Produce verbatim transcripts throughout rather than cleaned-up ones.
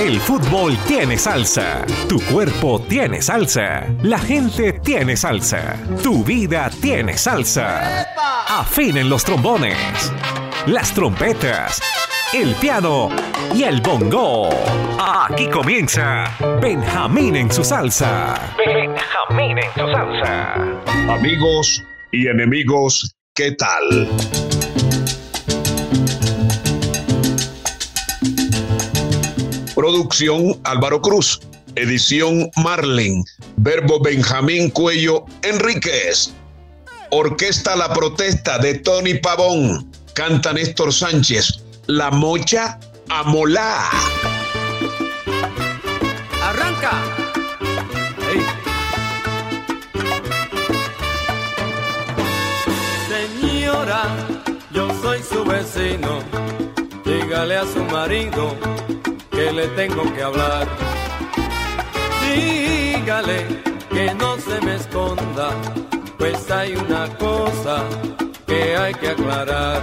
El fútbol tiene salsa, tu cuerpo tiene salsa, la gente tiene salsa, tu vida tiene salsa. Afinen los trombones, las trompetas, el piano y el bongo. Aquí comienza Benjamín en su salsa. Benjamín en su salsa. Amigos y enemigos, ¿qué tal? Producción Álvaro Cruz, edición Marlen, verbo Benjamín Cuello Enríquez, orquesta La Protesta de Tony Pavón, canta Néstor Sánchez, La Mocha Amolá. Arranca. Hey. Señora, yo soy su vecino, dígale a su marido que le tengo que hablar. Dígale que no se me esconda, pues hay una cosa que hay que aclarar.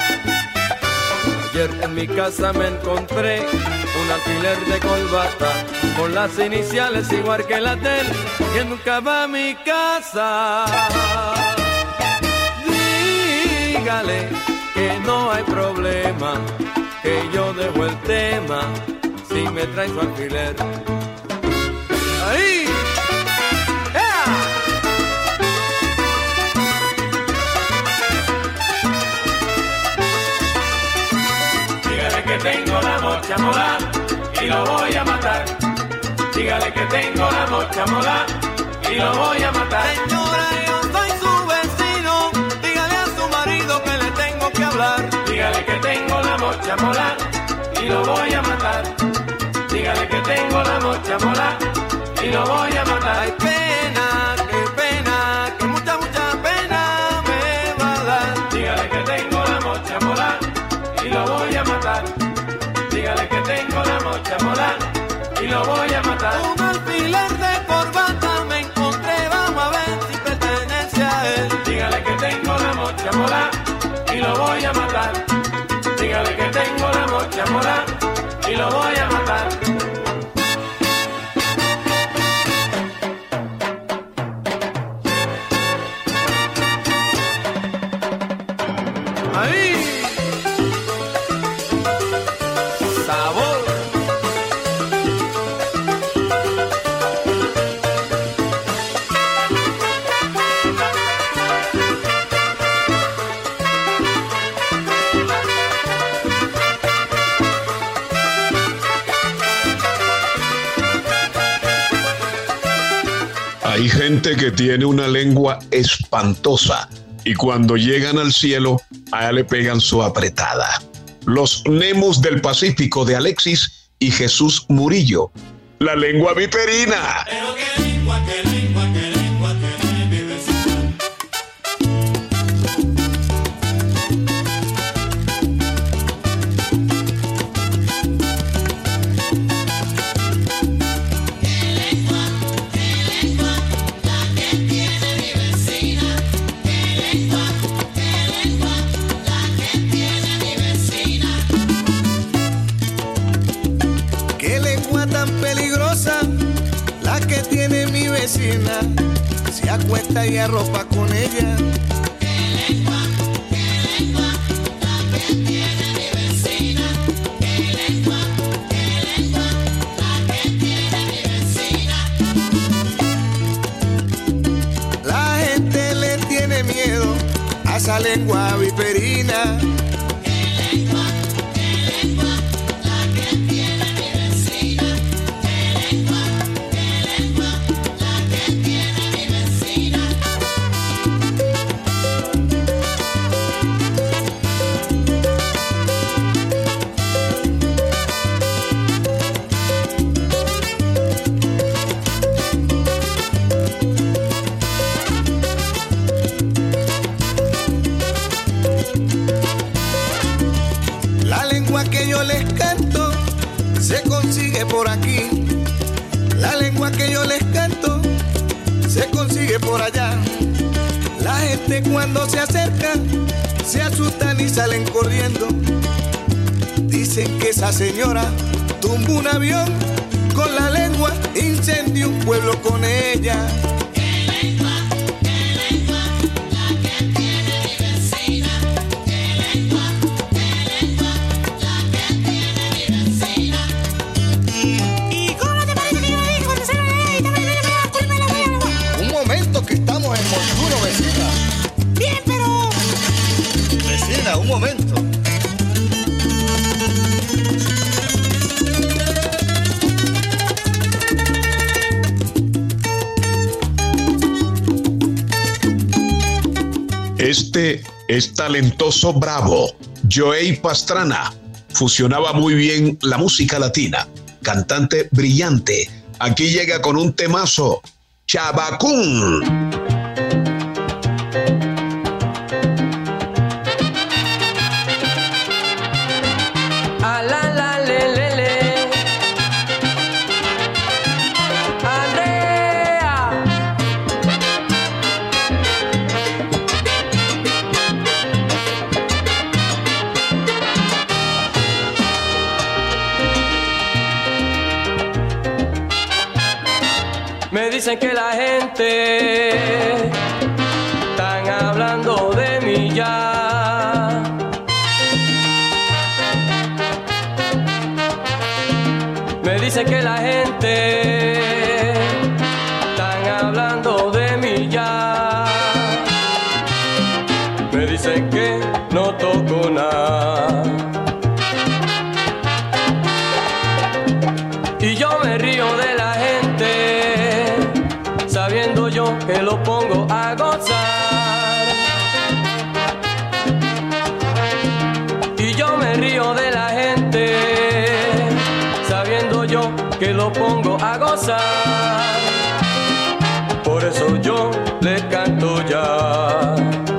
Ayer en mi casa me encontré un alfiler de corbata con las iniciales igual que la de él, que nunca va a mi casa. Dígale que no hay problema, que yo dejo el tema si me trae su alfiler. ¡Ahí! ¡Ea! Dígale que tengo la mocha mola y lo voy a matar. Dígale que tengo la mocha mola y lo voy a matar. Señora, yo soy su vecino, dígale a su marido que le tengo que hablar. Dígale que tengo la mocha mola y lo voy a matar. Dígale que tengo la mocha mola y lo voy a matar. Ay, pena, qué pena, que mucha, mucha pena me va a dar. Dígale que tengo la mocha mola y lo voy a matar. Dígale que tengo la mocha mola y lo voy a matar. Un alfiler de corbata me encontré, vamos a ver si pertenece a él. Dígale que tengo la mocha mola y lo voy a matar. Dígale que tengo la mocha mola y lo voy a matar. Ahí. Sabor. Hay gente que tiene una lengua espantosa y cuando llegan al cielo, a ella le pegan su apretada. Los Nemus del Pacífico de Alexis y Jesús Murillo. La lengua viperina. Pero qué lengua, qué lengua, qué lengua tiene mi vecina. Qué lengua, qué lengua, la que tiene mi vecina. Qué lengua, qué lengua, la que tiene mi vecina. Qué lengua tan peligrosa la que tiene mi vecina. Se acuesta y arropa con ella. Qué lengua, qué lengua, la que tiene mi vecina. Qué lengua, qué lengua, la que tiene mi vecina. La gente le tiene miedo a esa lengua viperina. Qué lengua, qué lengua, la que tiene mi vecina. Qué lengua, qué lengua, la que tiene mi vecina. La lengua que yo les canto se consigue por aquí. La lengua que yo les canto se consigue por allá. La gente cuando se acerca se asustan y salen corriendo. Dicen que esa señora Tumbo un avión con la lengua, incendio un pueblo con ella. ¿Qué lengua, qué lengua, la que tiene mi vecina? ¿Qué lengua, qué lengua, la que tiene mi vecina? ¿Y cómo te parece que yo le dije cuando se lo leí y también le dije a culpa la voy a lengua? Un momento que estamos en Monturo, vecina. Bien, pero... Vecina, un momento. Este es talentoso bravo. Joey Pastrana fusionaba muy bien la música latina. Cantante brillante. Aquí llega con un temazo. Chabacún. A la la le le le. Andrea. Me dicen que la gente están hablando de mí ya. Me dicen que la gente están hablando de mí ya. Me dicen que no toco nada. Y yo me río de la gente, sabiendo yo que lo pongo a gozar. Y yo me río de la gente, sabiendo yo que lo pongo a gozar. Por eso yo le canto ya.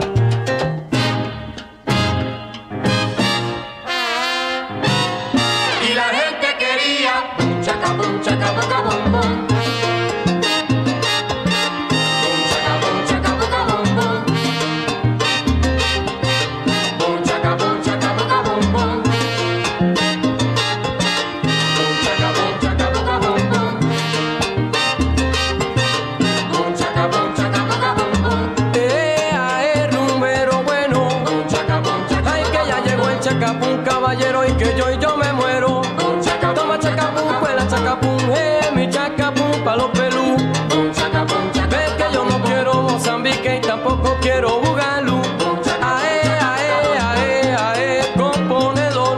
Y la gente quería bum chaca bum chaca boca bum bum. Bum chaca bum chaca boca bum bum. Bum chaca bum chaca boca bum bum. Bum chaca bum chaca boca bum bum. Bum chaca bum chaca boca bum bum. Eh, ah, eh, número bueno. Bum chaca bum chaca. Ay, que ya llegó el chacapún, caballero, y que yo y yo me muero. Toma chacapún, cuela chacapún, eh, mi chacapún pa' los pelú. Ves que yo no quiero Mozambique y tampoco quiero Bugalú. Ae, ae, ae, ae, componedor.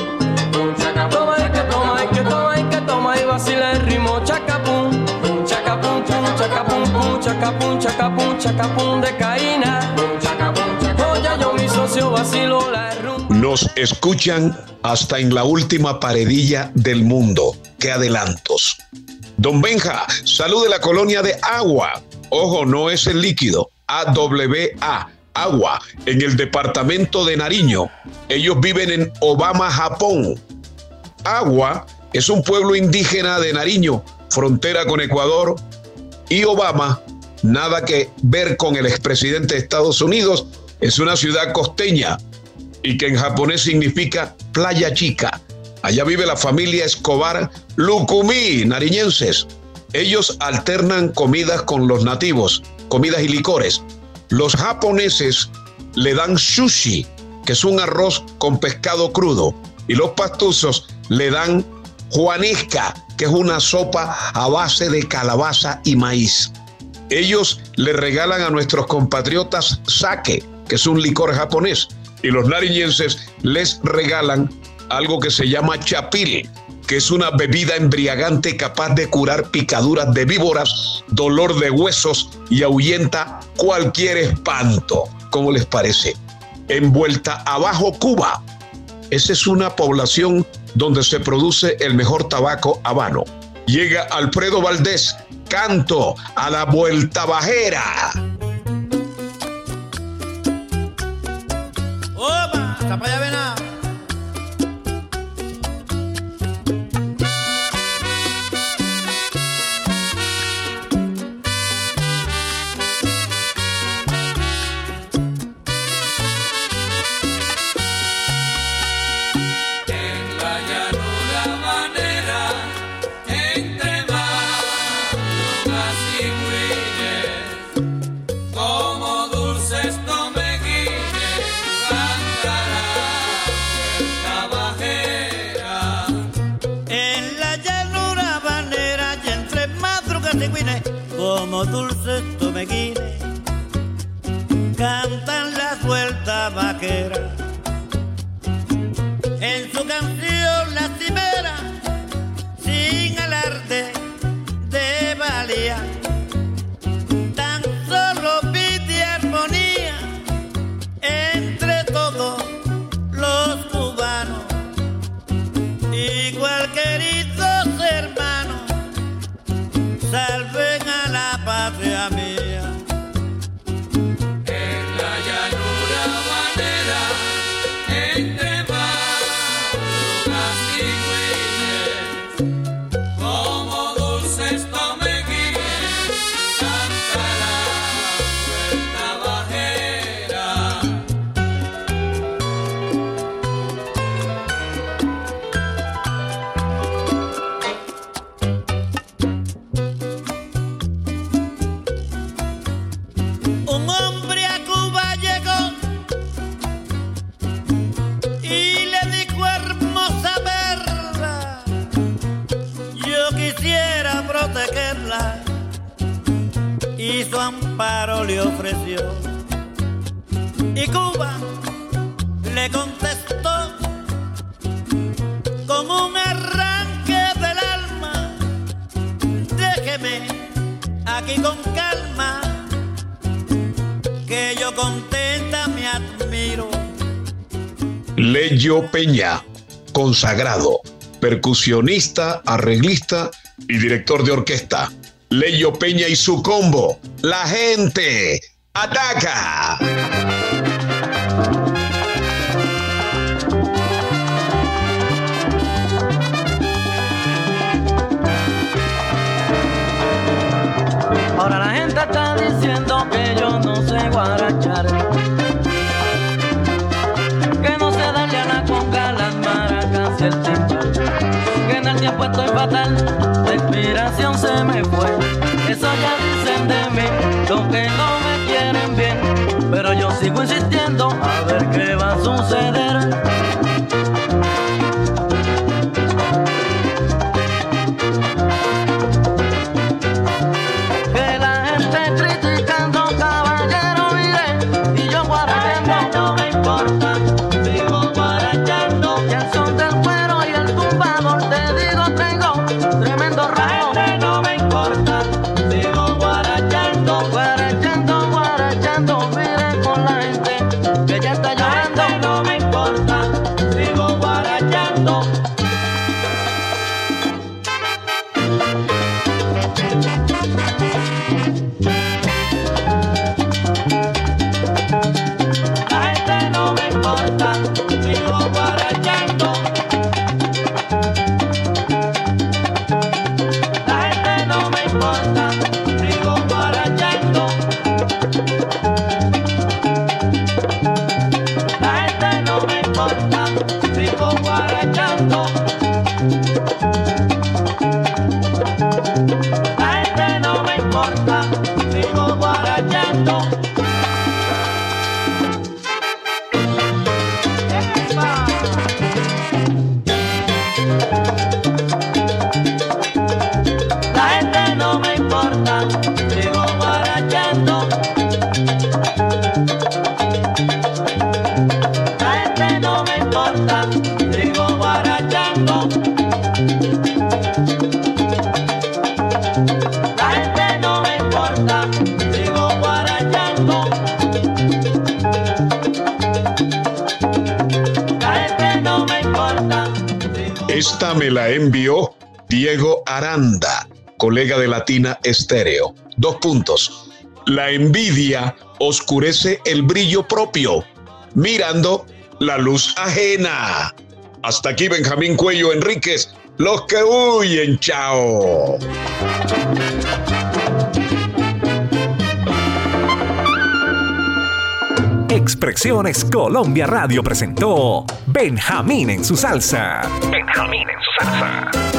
Toma y que toma y que toma y que toma y vacila el ritmo chacapún. Chacapún, pum, chacapún, pum, chacapún, chacapún, chacapún de caína. Oye, yo mi socio vacilo la rumba. Nos escuchan hasta en la última paredilla del mundo. ¡Qué adelantos! Don Benja, salud de la colonia de Agua. Ojo, no es el líquido. A W A, Agua, en el departamento de Nariño. Ellos viven en Obama, Japón. Agua es un pueblo indígena de Nariño, frontera con Ecuador. Y Obama, nada que ver con el expresidente de Estados Unidos, es una ciudad costeña y que en japonés significa playa chica. Allá vive la familia Escobar Lucumí, nariñenses. Ellos alternan comidas con los nativos, comidas y licores. Los japoneses le dan sushi, que es un arroz con pescado crudo, y los pastusos le dan juanesca, que es una sopa a base de calabaza y maíz. Ellos le regalan a nuestros compatriotas sake, que es un licor japonés, y los nariñenses les regalan algo que se llama chapil, que es una bebida embriagante capaz de curar picaduras de víboras, dolor de huesos y ahuyenta cualquier espanto. ¿Cómo les parece? En Vuelta Abajo, Cuba. Esa es una población donde se produce el mejor tabaco habano. Llega Alfredo Valdés, canto a la vuelta bajera. ¡Opa! ¡Hasta para allá, vena! En la llanura habanera como dulces tomeguines, cantan las vueltas vaqueras. En su canción lastimera, sin alarde de valía, tan solo pide armonía entre todos los cubanos y cualquieritos hermanos. Salven a la patria mía. En la llanura habanera, entre madrugas y cuines, como dulces tomeguines, canta la vuelta bajera. Un hombre a Cuba llegó y le dijo: hermosa perla, yo quisiera protegerla, y su amparo le ofreció. Y Cuba le contestó con un arranque del alma: déjeme aquí con calma, que yo contenta me admiro. Leyo Peña, consagrado, percusionista, arreglista y director de orquesta. Leyo Peña y su combo, La Gente Ataca. Ahora la gente está diciendo que yo no sé guarachar, que no sé darle a la conga, las maracas y el timbal, que en el tiempo estoy fatal, la inspiración se me fue. Eso ya dicen de mí, los que no me quieren bien, pero yo sigo insistiendo a ver qué va a suceder. Esta me la envió Diego Aranda, colega de Latina Estéreo. Dos puntos. La envidia oscurece el brillo propio, mirando la luz ajena. Hasta aquí Benjamín Cuello Enríquez, los que huyen, chao. Expresiones Colombia Radio presentó Benjamín en su salsa. Benjamín en su salsa.